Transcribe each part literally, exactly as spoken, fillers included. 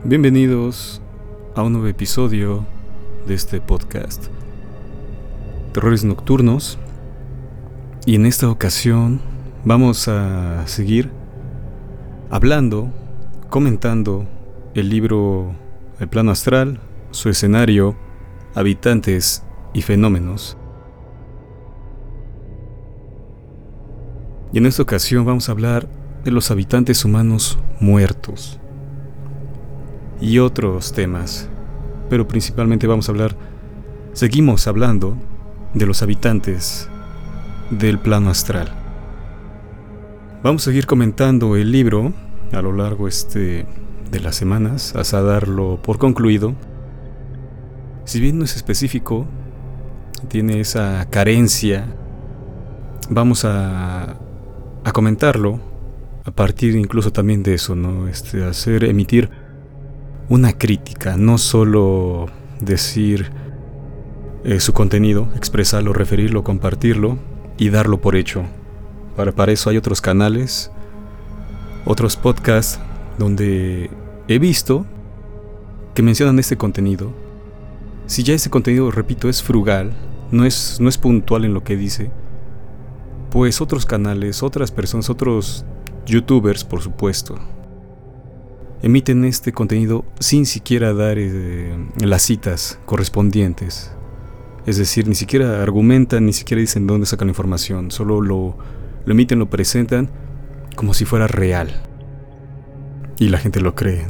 Bienvenidos a un nuevo episodio de este podcast Terrores Nocturnos, y en esta ocasión vamos a seguir hablando, comentando el libro El Plano Astral, su escenario, habitantes y fenómenos. Y en esta ocasión vamos a hablar de los habitantes humanos muertos y otros temas, pero principalmente vamos a hablar, seguimos hablando de los habitantes del plano astral. Vamos a seguir comentando el libro a lo largo este de las semanas hasta darlo por concluido. Si bien no es específico, tiene esa carencia, vamos a, a comentarlo a partir incluso también de eso, ¿no? Este, hacer, emitir una crítica, no solo decir eh, su contenido, expresarlo, referirlo, compartirlo y darlo por hecho. Para, para eso hay otros canales, otros podcasts donde he visto que mencionan este contenido. Si ya ese contenido, repito, es frugal, no es, no es puntual en lo que dice, pues otros canales, otras personas, otros youtubers, por supuesto, emiten este contenido sin siquiera dar eh, las citas correspondientes. Es decir, ni siquiera argumentan, ni siquiera dicen dónde sacan la información. Solo lo, lo emiten, lo presentan como si fuera real. Y la gente lo cree.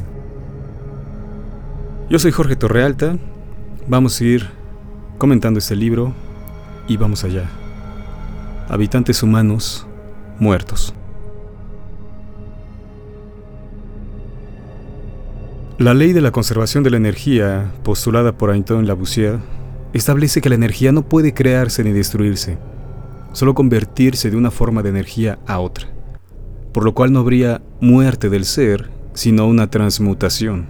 Yo soy Jorge Torrealta. Vamos a ir comentando este libro y vamos allá. Habitantes humanos muertos. La ley de la conservación de la energía, postulada por Antoine Lavoisier, establece que la energía no puede crearse ni destruirse, solo convertirse de una forma de energía a otra, por lo cual no habría muerte del ser, sino una transmutación.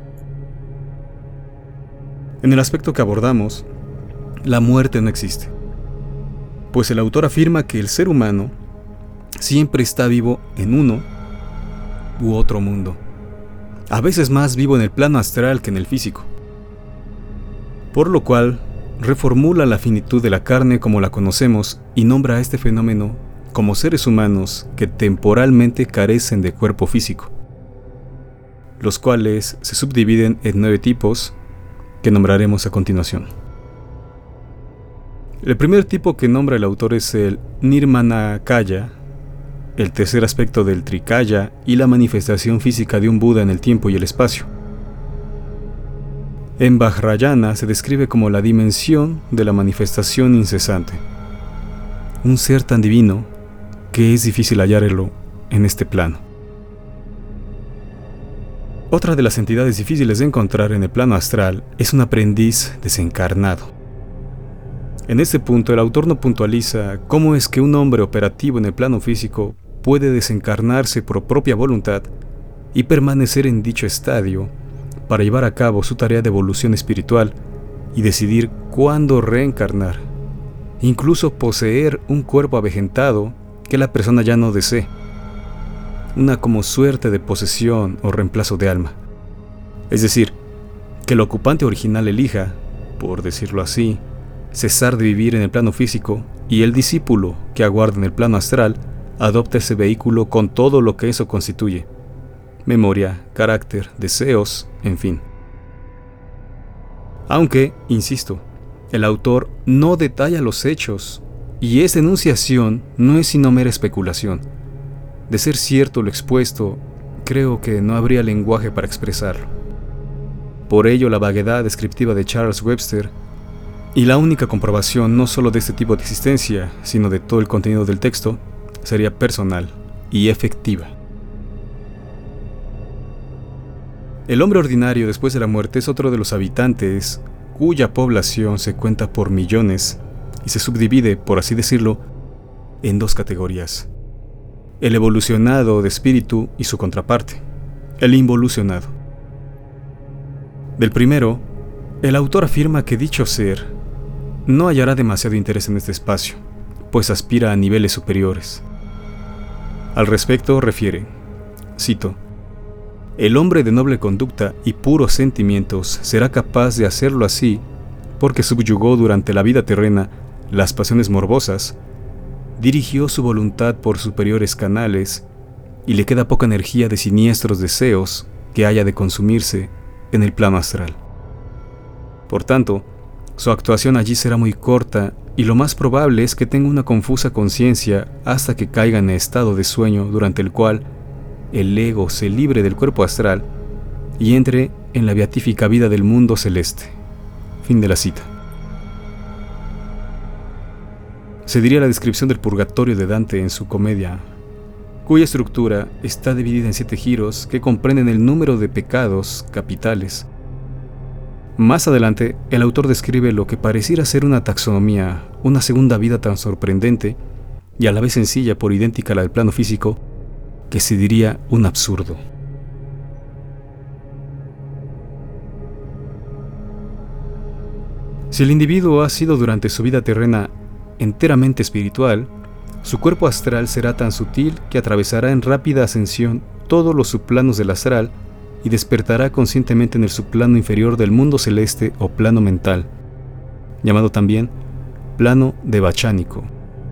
En el aspecto que abordamos, la muerte no existe, pues el autor afirma que el ser humano siempre está vivo en uno u otro mundo, a veces más vivo en el plano astral que en el físico, por lo cual reformula la finitud de la carne como la conocemos y nombra a este fenómeno como seres humanos que temporalmente carecen de cuerpo físico, los cuales se subdividen en nueve tipos que nombraremos a continuación. El primer tipo que nombra el autor es el Nirmanakaya, el tercer aspecto del Trikaya y la manifestación física de un Buda en el tiempo y el espacio. En Vajrayana se describe como la dimensión de la manifestación incesante, un ser tan divino que es difícil hallarlo en este plano. Otra de las entidades difíciles de encontrar en el plano astral es un aprendiz desencarnado. En este punto el autor no puntualiza cómo es que un hombre operativo en el plano físico puede desencarnarse por propia voluntad y permanecer en dicho estadio para llevar a cabo su tarea de evolución espiritual y decidir cuándo reencarnar, incluso poseer un cuerpo avejentado que la persona ya no desee, una como suerte de posesión o reemplazo de alma. Es decir, que el ocupante original elija, por decirlo así, cesar de vivir en el plano físico y el discípulo que aguarda en el plano astral adopta ese vehículo con todo lo que eso constituye: memoria, carácter, deseos, en fin. Aunque, insisto, el autor no detalla los hechos y esa enunciación no es sino mera especulación. De ser cierto lo expuesto, creo que no habría lenguaje para expresarlo. Por ello, la vaguedad descriptiva de Charles Webster y la única comprobación no solo de este tipo de existencia, sino de todo el contenido del texto, sería personal y efectiva. El hombre ordinario después de la muerte es otro de los habitantes cuya población se cuenta por millones y se subdivide, por así decirlo, en dos categorías: el evolucionado de espíritu y su contraparte, el involucionado. Del primero, el autor afirma que dicho ser no hallará demasiado interés en este espacio, pues aspira a niveles superiores. Al respecto refiere, cito: El hombre de noble conducta y puros sentimientos será capaz de hacerlo así porque subyugó durante la vida terrena las pasiones morbosas, dirigió su voluntad por superiores canales y le queda poca energía de siniestros deseos que haya de consumirse en el plano astral. Por tanto, su actuación allí será muy corta y lo más probable es que tenga una confusa conciencia hasta que caiga en estado de sueño durante el cual el ego se libre del cuerpo astral y entre en la beatífica vida del mundo celeste. Fin de la cita. Se diría la descripción del purgatorio de Dante en su comedia, cuya estructura está dividida en siete giros que comprenden el número de pecados capitales. Más adelante, el autor describe lo que pareciera ser una taxonomía, una segunda vida tan sorprendente y a la vez sencilla por idéntica a la del plano físico, que se diría un absurdo. Si el individuo ha sido durante su vida terrena enteramente espiritual, su cuerpo astral será tan sutil que atravesará en rápida ascensión todos los subplanos del astral y despertará conscientemente en el subplano inferior del mundo celeste o plano mental, llamado también plano devachánico.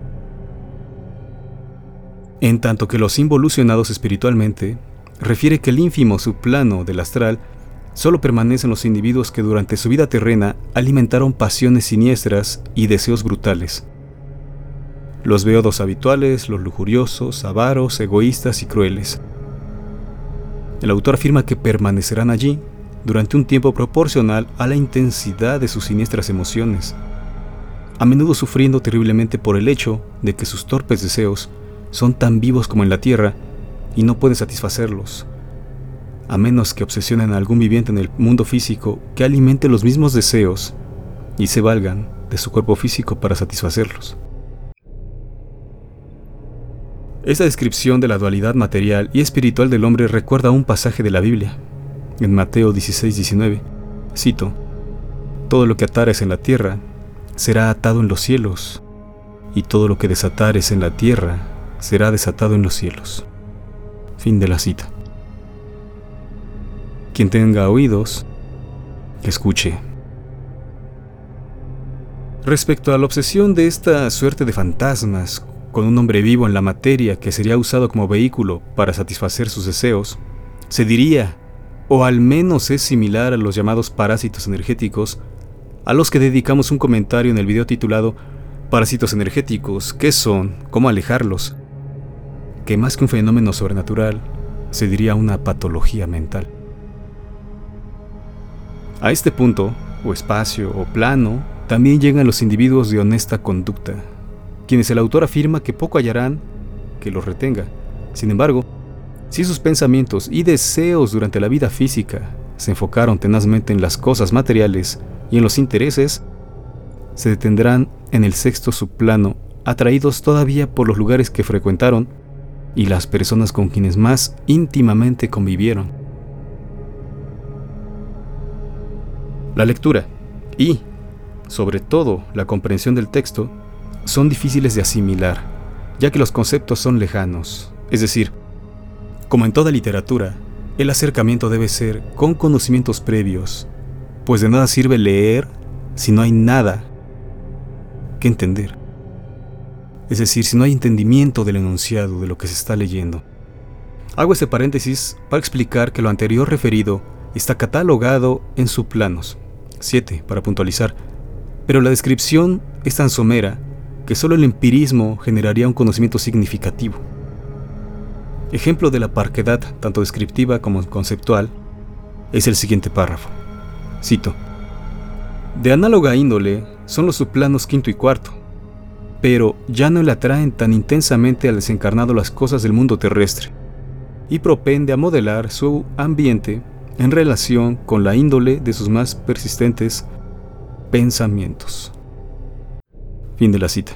En tanto que los involucionados espiritualmente refiere que el ínfimo subplano del astral solo permanecen los individuos que durante su vida terrena alimentaron pasiones siniestras y deseos brutales. Los beodos habituales, los lujuriosos, avaros, egoístas y crueles. El autor afirma que permanecerán allí durante un tiempo proporcional a la intensidad de sus siniestras emociones, a menudo sufriendo terriblemente por el hecho de que sus torpes deseos son tan vivos como en la tierra y no pueden satisfacerlos, a menos que obsesionen a algún viviente en el mundo físico que alimente los mismos deseos y se valgan de su cuerpo físico para satisfacerlos. Esta descripción de la dualidad material y espiritual del hombre recuerda un pasaje de la Biblia, en Mateo dieciséis diecinueve. Cito: todo lo que atares en la tierra será atado en los cielos, y todo lo que desatares en la tierra será desatado en los cielos. Fin de la cita. Quien tenga oídos, que escuche. Respecto a la obsesión de esta suerte de fantasmas con un hombre vivo en la materia que sería usado como vehículo para satisfacer sus deseos, se diría, o al menos es similar a los llamados parásitos energéticos, a los que dedicamos un comentario en el video titulado Parásitos energéticos, ¿qué son? ¿Cómo alejarlos? Que más que un fenómeno sobrenatural, se diría una patología mental. A este punto, o espacio, o plano, también llegan los individuos de honesta conducta, quienes el autor afirma que poco hallarán que los retenga. Sin embargo, si sus pensamientos y deseos durante la vida física se enfocaron tenazmente en las cosas materiales y en los intereses, se detendrán en el sexto subplano, atraídos todavía por los lugares que frecuentaron y las personas con quienes más íntimamente convivieron. La lectura y, sobre todo, la comprensión del texto son difíciles de asimilar, ya que los conceptos son lejanos. Es decir, como en toda literatura, el acercamiento debe ser con conocimientos previos, pues de nada sirve leer si no hay nada que entender. Es decir, si no hay entendimiento del enunciado de lo que se está leyendo. Hago este paréntesis para explicar que lo anterior referido está catalogado en subplanos, siete para puntualizar, pero la descripción es tan somera que solo el empirismo generaría un conocimiento significativo. Ejemplo de la parquedad, tanto descriptiva como conceptual, es el siguiente párrafo. Cito: de análoga índole son los subplanos quinto y cuarto, pero ya no le atraen tan intensamente al desencarnado las cosas del mundo terrestre, y propende a modelar su ambiente en relación con la índole de sus más persistentes pensamientos. Fin de la cita.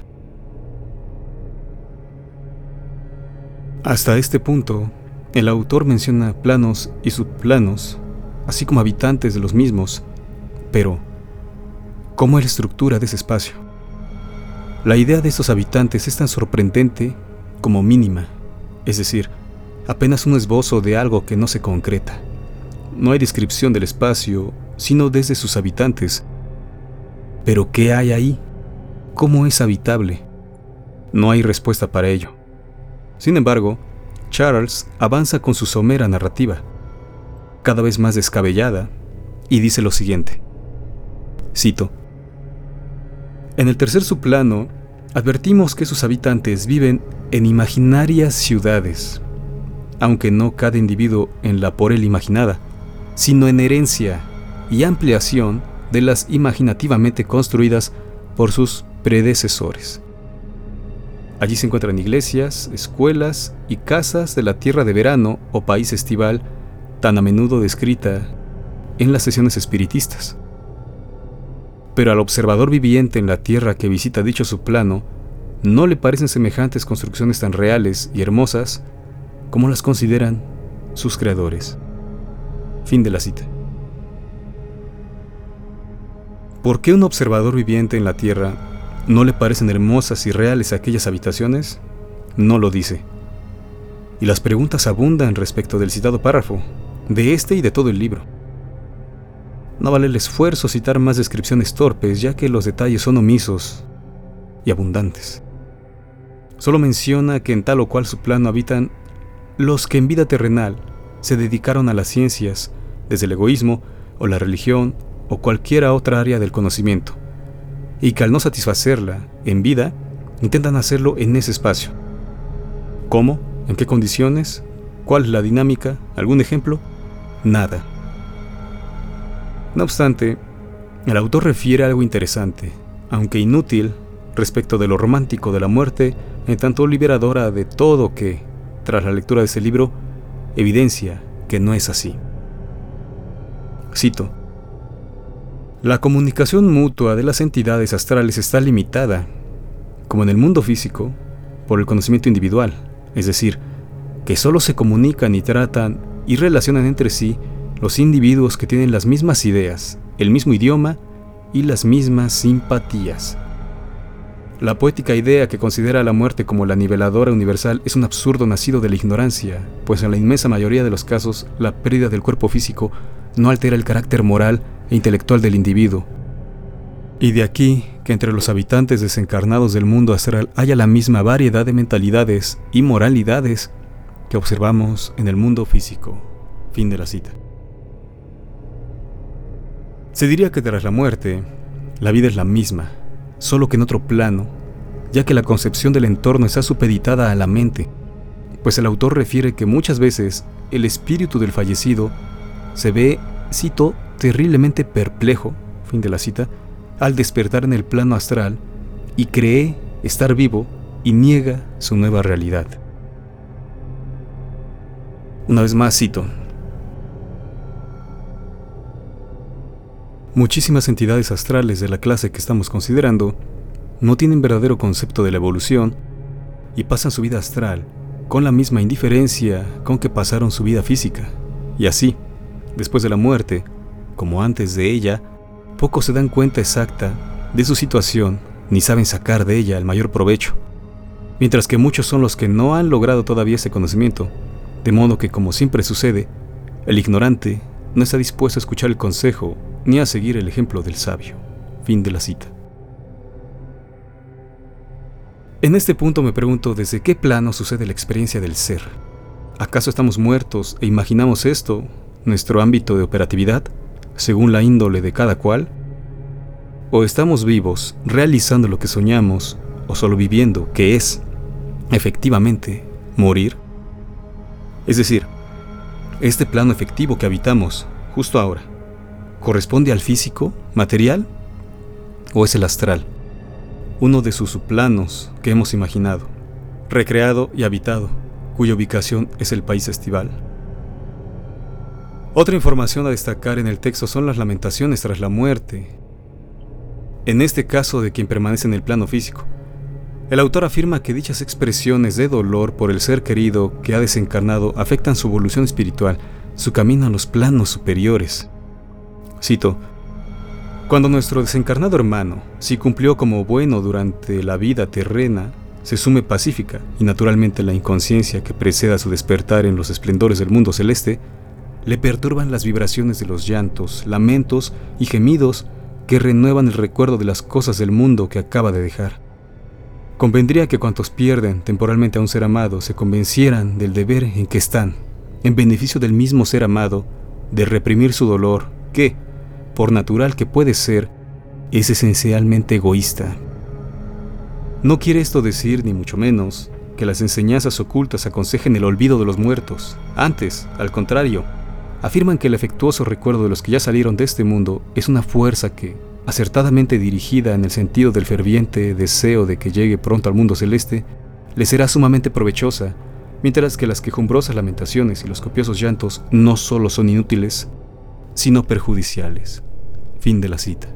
Hasta este punto, el autor menciona planos y subplanos, así como habitantes de los mismos, pero ¿cómo es la estructura de ese espacio? La idea de estos habitantes es tan sorprendente como mínima, es decir, apenas un esbozo de algo que no se concreta. No hay descripción del espacio, sino desde sus habitantes. ¿Pero qué hay ahí? ¿Cómo es habitable? No hay respuesta para ello. Sin embargo, Charles avanza con su somera narrativa, cada vez más descabellada, y dice lo siguiente. Cito: en el tercer subplano, advertimos que sus habitantes viven en imaginarias ciudades, aunque no cada individuo en la por él imaginada, sino en herencia y ampliación de las imaginativamente construidas por sus predecesores. Allí se encuentran iglesias, escuelas y casas de la tierra de verano o país estival, tan a menudo descrita en las sesiones espiritistas. Pero al observador viviente en la tierra que visita dicho subplano, no le parecen semejantes construcciones tan reales y hermosas como las consideran sus creadores. Fin de la cita. ¿Por qué un observador viviente en la tierra no le parecen hermosas y reales aquellas habitaciones? No lo dice. Y las preguntas abundan respecto del citado párrafo, de este y de todo el libro. No vale el esfuerzo citar más descripciones torpes, ya que los detalles son omisos y abundantes. Solo menciona que en tal o cual subplano habitan los que en vida terrenal se dedicaron a las ciencias, desde el egoísmo o la religión o cualquier otra área del conocimiento, y que al no satisfacerla en vida, intentan hacerlo en ese espacio. ¿Cómo? ¿En qué condiciones? ¿Cuál es la dinámica? ¿Algún ejemplo? Nada. No obstante, el autor refiere algo interesante, aunque inútil, respecto de lo romántico de la muerte, en tanto liberadora de todo que, tras la lectura de ese libro, evidencia que no es así. Cito: la comunicación mutua de las entidades astrales está limitada, como en el mundo físico, por el conocimiento individual, es decir, que solo se comunican y tratan y relacionan entre sí los individuos que tienen las mismas ideas, el mismo idioma y las mismas simpatías. La poética idea que considera a la muerte como la niveladora universal es un absurdo nacido de la ignorancia, pues en la inmensa mayoría de los casos la pérdida del cuerpo físico no altera el carácter moral e intelectual del individuo. Y de aquí que entre los habitantes desencarnados del mundo astral haya la misma variedad de mentalidades y moralidades que observamos en el mundo físico. Fin de la cita. Se diría que tras la muerte, la vida es la misma, solo que en otro plano, ya que la concepción del entorno está supeditada a la mente, pues el autor refiere que muchas veces el espíritu del fallecido se ve, cito, terriblemente perplejo, fin de la cita, al despertar en el plano astral y cree estar vivo y niega su nueva realidad. Una vez más cito: muchísimas entidades astrales de la clase que estamos considerando no tienen verdadero concepto de la evolución y pasan su vida astral con la misma indiferencia con que pasaron su vida física. Y así, después de la muerte, como antes de ella, pocos se dan cuenta exacta de su situación ni saben sacar de ella el mayor provecho, mientras que muchos son los que no han logrado todavía ese conocimiento, de modo que, como siempre sucede, el ignorante no está dispuesto a escuchar el consejo ni a seguir el ejemplo del sabio. Fin de la cita. En este punto me pregunto desde qué plano sucede la experiencia del ser. ¿Acaso estamos muertos e imaginamos esto, nuestro ámbito de operatividad, según la índole de cada cual? ¿O estamos vivos, realizando lo que soñamos, o solo viviendo, que es, efectivamente, morir? Es decir, este plano efectivo que habitamos, justo ahora, ¿corresponde al físico, material? ¿O es el astral, uno de sus subplanos que hemos imaginado, recreado y habitado, cuya ubicación es el país estival? Otra información a destacar en el texto son las lamentaciones tras la muerte, en este caso de quien permanece en el plano físico. El autor afirma que dichas expresiones de dolor por el ser querido que ha desencarnado afectan su evolución espiritual, su camino a los planos superiores. Cito: cuando nuestro desencarnado hermano, si cumplió como bueno durante la vida terrena, se sume pacífica y naturalmente la inconsciencia que precede a su despertar en los esplendores del mundo celeste, le perturban las vibraciones de los llantos, lamentos y gemidos que renuevan el recuerdo de las cosas del mundo que acaba de dejar. Convendría que cuantos pierden temporalmente a un ser amado se convencieran del deber en que están, en beneficio del mismo ser amado, de reprimir su dolor, que, por natural que puede ser, es esencialmente egoísta. No quiere esto decir, ni mucho menos, que las enseñanzas ocultas aconsejen el olvido de los muertos. Antes, al contrario, afirman que el afectuoso recuerdo de los que ya salieron de este mundo es una fuerza que, acertadamente dirigida en el sentido del ferviente deseo de que llegue pronto al mundo celeste, le será sumamente provechosa, mientras que las quejumbrosas lamentaciones y los copiosos llantos no solo son inútiles, sino perjudiciales. Fin de la cita.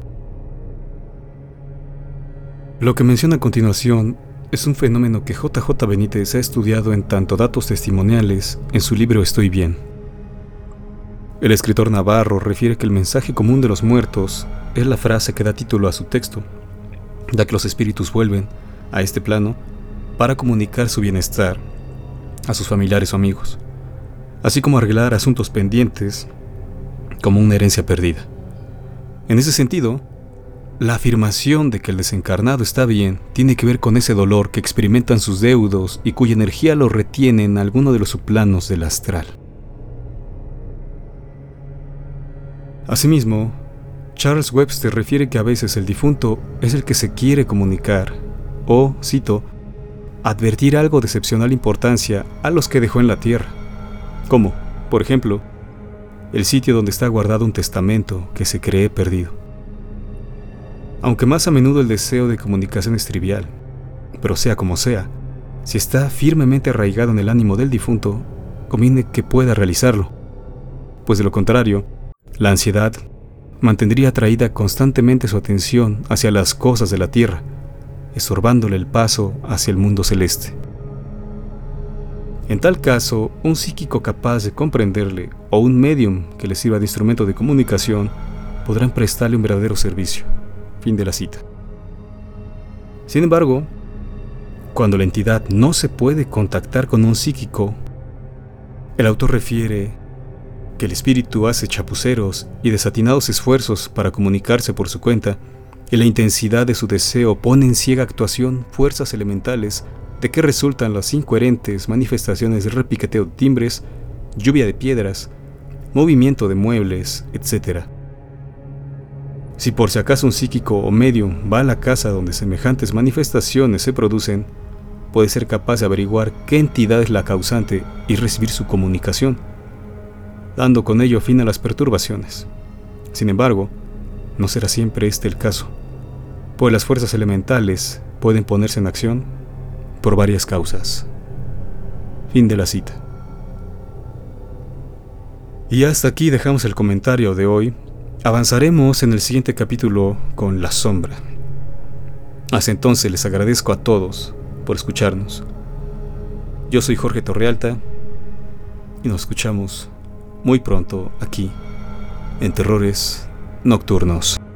Lo que menciona a continuación es un fenómeno que J J Benítez ha estudiado en tanto datos testimoniales en su libro Estoy bien. El escritor navarro refiere que el mensaje común de los muertos es la frase que da título a su texto, ya que los espíritus vuelven a este plano para comunicar su bienestar a sus familiares o amigos, así como arreglar asuntos pendientes como una herencia perdida. En ese sentido, la afirmación de que el desencarnado está bien tiene que ver con ese dolor que experimentan sus deudos y cuya energía lo retiene en alguno de los subplanos del astral. Asimismo, Charles Webster refiere que a veces el difunto es el que se quiere comunicar o, cito, advertir algo de excepcional importancia a los que dejó en la tierra, como, por ejemplo, el sitio donde está guardado un testamento que se cree perdido. Aunque más a menudo el deseo de comunicación es trivial, pero sea como sea, si está firmemente arraigado en el ánimo del difunto, conviene que pueda realizarlo, pues de lo contrario, la ansiedad mantendría atraída constantemente su atención hacia las cosas de la tierra, estorbándole el paso hacia el mundo celeste. En tal caso, un psíquico capaz de comprenderle o un medium que le sirva de instrumento de comunicación podrán prestarle un verdadero servicio. Fin de la cita. Sin embargo, cuando la entidad no se puede contactar con un psíquico, el autor refiere que el espíritu hace chapuceros y desatinados esfuerzos para comunicarse por su cuenta, y la intensidad de su deseo pone en ciega actuación fuerzas elementales de que resultan las incoherentes manifestaciones de repiqueteo de timbres, lluvia de piedras, movimiento de muebles, etcétera. Si por si acaso un psíquico o medium va a la casa donde semejantes manifestaciones se producen, puede ser capaz de averiguar qué entidad es la causante y recibir su comunicación, dando con ello fin a las perturbaciones. Sin embargo, no será siempre este el caso, pues las fuerzas elementales pueden ponerse en acción por varias causas. Fin de la cita. Y hasta aquí dejamos el comentario de hoy. Avanzaremos en el siguiente capítulo con La Sombra. Hasta entonces les agradezco a todos por escucharnos. Yo soy Jorge Torrealta y nos escuchamos muy pronto aquí en Terrores Nocturnos.